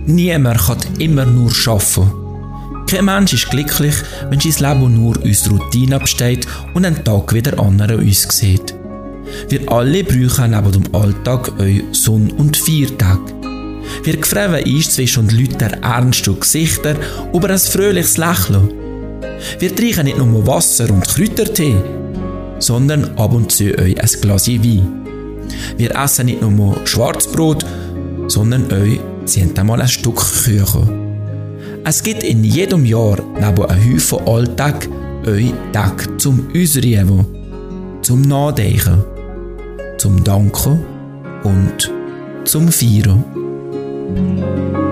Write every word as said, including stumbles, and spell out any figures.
Niemand kann immer nur arbeiten. Kein Mensch ist glücklich, wenn sein Leben nur aus Routine besteht und ein Tag wie der andere uns sieht. Wir alle brauchen neben dem Alltag auch Sonn- und Feiertag. Wir gefreuen uns zwischen den Leuten ernste Gesichter über ein fröhliches Lächeln. Wir trinken nicht nur Wasser und Kräutertee, sondern ab und zu auch ein Glas Wein. Wir essen nicht nur Schwarzbrot, sondern auch zehn Mal ein Stück Kuchen. Es gibt in jedem Jahr neben einem Haufen Alltag auch Tage zum Ausruhen, zum Nachdenken, zum Danken und zum Feiern.